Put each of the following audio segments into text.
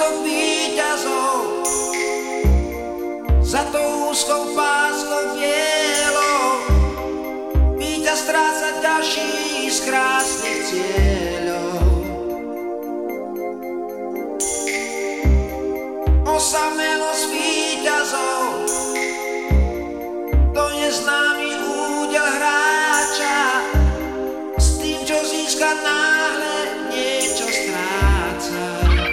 smútok víťazov, za tou úzkou páskou bielou. Víťaz stráca ďalší z krásnych cieľov. Osamelosť víťazov, to je známy údel hráča, s tým, čo získa náhle niečo stráca.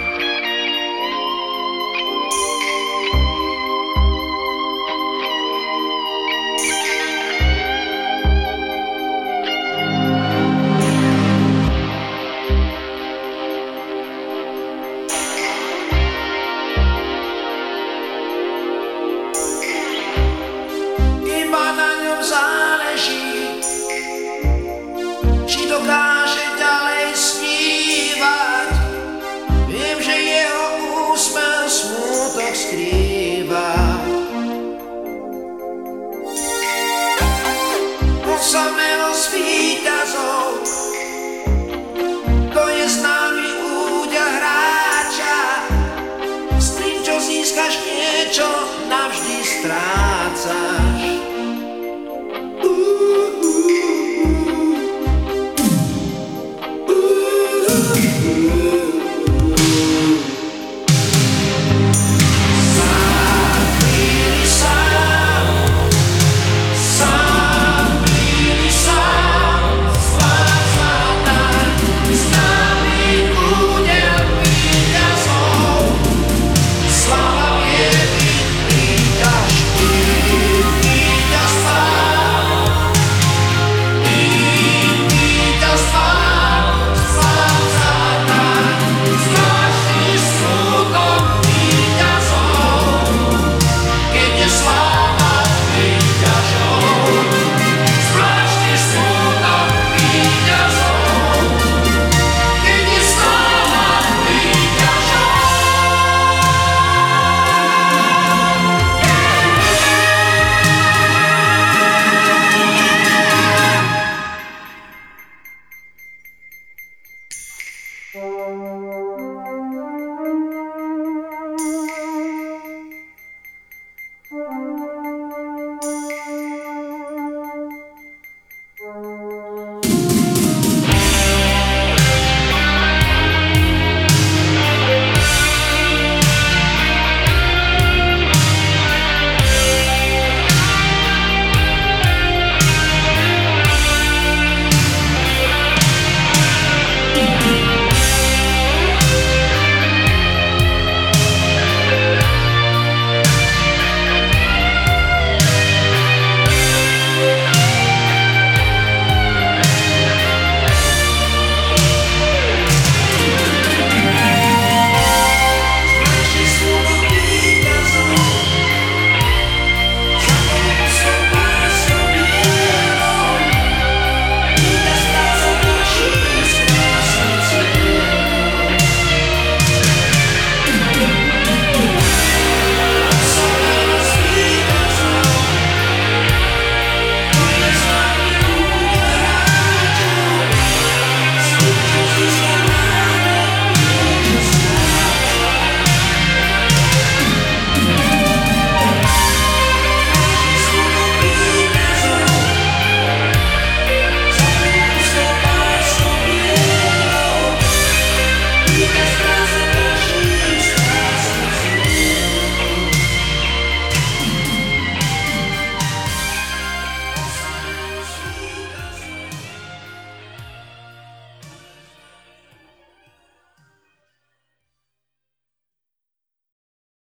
Iba na ňom záleží, či dokáže ďalej snívať. Viem, že jeho úsmev smútok skrýva. Osamelosť víťazov, to je známy údel hráča, s tým, čo získaš, niečo navždy strácaš.